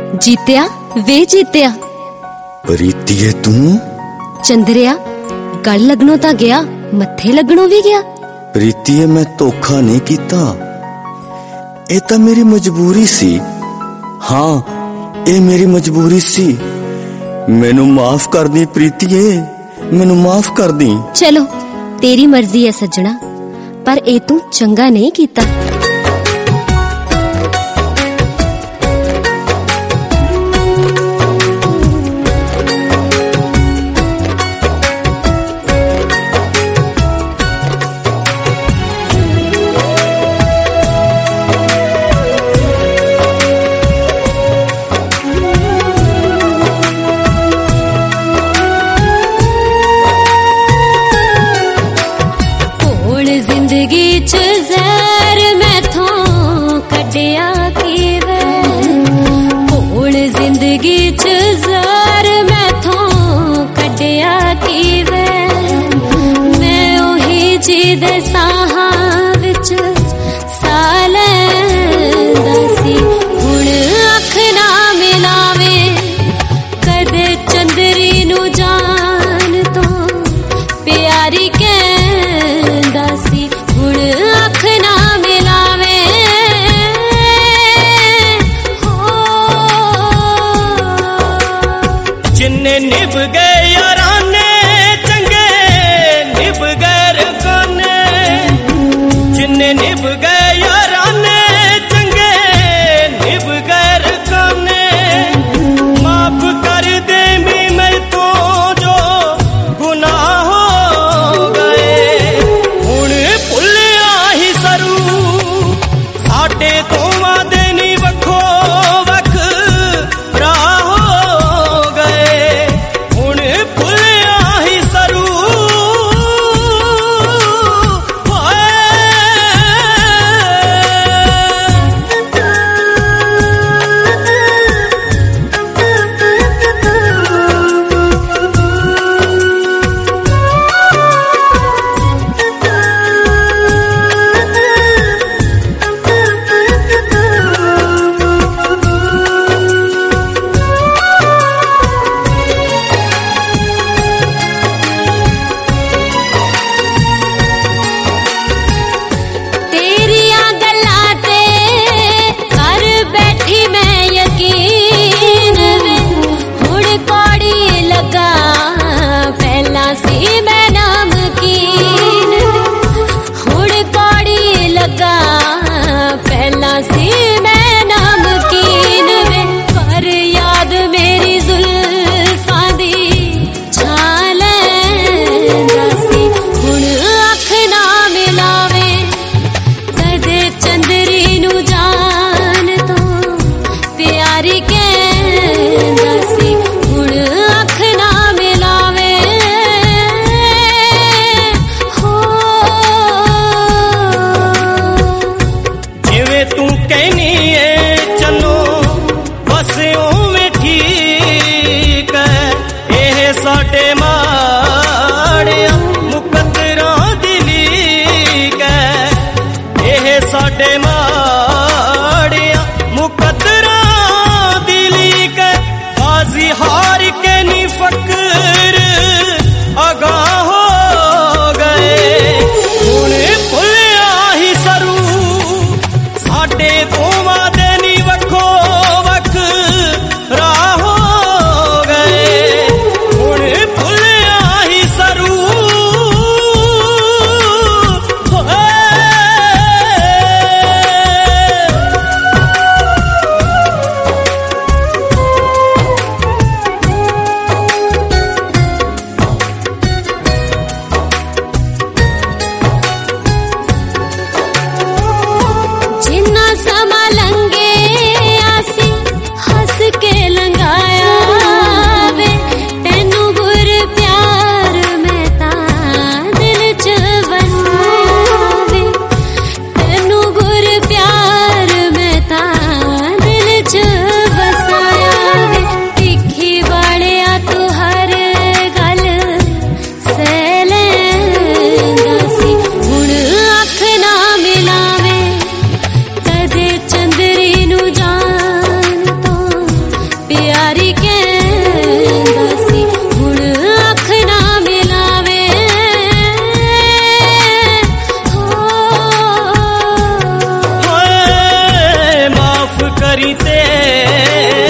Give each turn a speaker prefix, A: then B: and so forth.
A: जीत्या वे जीत्या।
B: प्रीतिए तू
A: चंद्रिया गल लगनों तां गया, मत्थे लगनों भी गया।
B: प्रीतिए मैं धोखा नहीं कीता, ये तो मेरी मजबूरी सी। हाँ ये मेरी मजबूरी सी, मैनू माफ कर दी प्रीतिए, मैनू माफ कर दी।
A: चलो तेरी मर्जी है सज्जना, पर ए तू चंगा नहीं कीता।
C: जिंदगी च ज़हर मैथों कढ़िया कीवे, हुण जिंदगी च ज़हर मैथों कढ़िया कीवे। मैं ओही जी दे साहां विच साह लैंदा सी, हुण अख ना मिलावे कदे चंदरी नू जान तो प्यारी कहंदा सी। हुण अख ना मिलावे हो,
D: जिन्ने निभ गए याराने चंगे निभ गए रकाने, जिन्ने निभ गए याराने चंगे निभ गए रकाने। माफ कर दे भी मैं तो जो गुनाह हो गए, हुण भुलिया ही सरू साडे दोवां दे नी वखो वख राह हो गए। हुण भुलिया ही सरू
C: तेरिया गल्लां ते कर बैठी मैं यकीन वे। हुण कौड़ी लगा पहला सी मैं नमकीन वे, हुण कौड़ी लगा पहला सी मैं नमकीन वे। कर याद मेरी जुल्फां दी छां लैंदा सी, हुण अख ना मिलावे कदे चंदरी नू जान तो प्यारी कहंदा सी। हुण अख ना मिलावे हो,
D: जिवें तू कहनी है चलो बस उवें ठीक है। एह साडे माड़िया मुकद्दरां दी लीक है, एह साडे माड़िया मुकद्दरां दी लीक है। बाजी हार के नी फकर अगाह हो गए, हुण भुलिया ही सरू साडे दोवां दे नी वखो वख राह हो गए। हुण भुलिया ही सरू करी तेरे